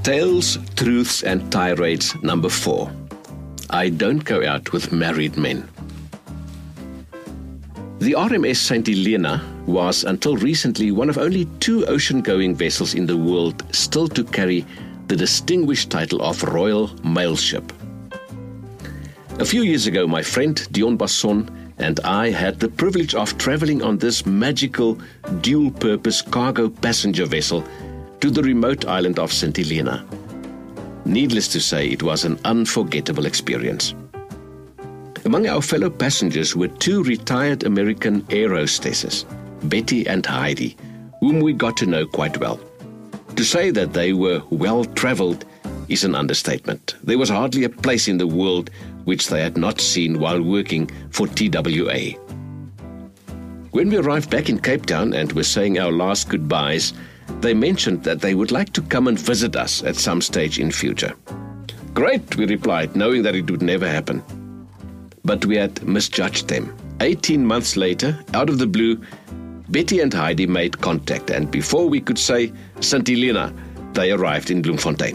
Tales, Truths and Tirades number 4. I don't go out with married men. The RMS St. Helena was until recently one of only 2 ocean-going vessels in the world still to carry the distinguished title of Royal Mail Ship. A few years ago, my friend Dion Basson and I had the privilege of traveling on this magical dual-purpose cargo passenger vessel to the remote island of St. Helena. Needless to say, it was an unforgettable experience. Among our fellow passengers were 2 retired American air hostesses, Betty and Heidi, whom we got to know quite well. To say that they were well-traveled is an understatement. There was hardly a place in the world which they had not seen while working for TWA. When we arrived back in Cape Town and were saying our last goodbyes, they mentioned that they would like to come and visit us at some stage in future. Great, we replied, knowing that it would never happen. But we had misjudged them. 18 months later, out of the blue, Betty and Heidi made contact, and before we could say St. Helena, they arrived in Bloemfontein.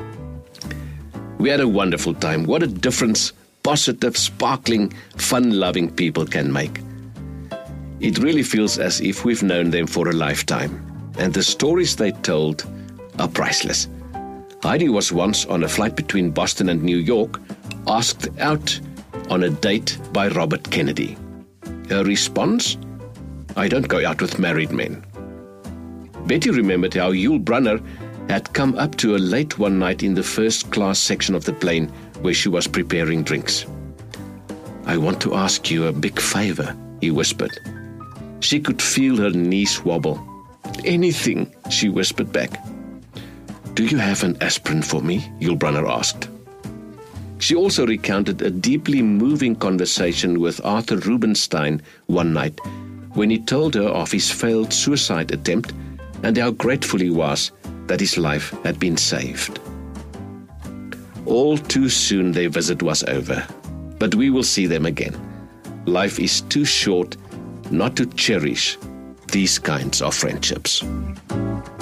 We had a wonderful time. What a difference positive, sparkling, fun-loving people can make. It really feels as if we've known them for a lifetime, and the stories they told are priceless. Heidi was once on a flight between Boston and New York, asked out on a date by Robert Kennedy. Her response? I don't go out with married men. Betty remembered how Yul Brynner had come up to her late one night in the first class section of the plane where she was preparing drinks. I want to ask you a big favor, he whispered. She could feel her knees wobble. Anything, she whispered back. Do you have an aspirin for me? Yul Brynner asked. She also recounted a deeply moving conversation with Arthur Rubinstein one night when he told her of his failed suicide attempt and how grateful he was that his life had been saved. All too soon their visit was over, but we will see them again. Life is too short not to cherish these kinds of friendships.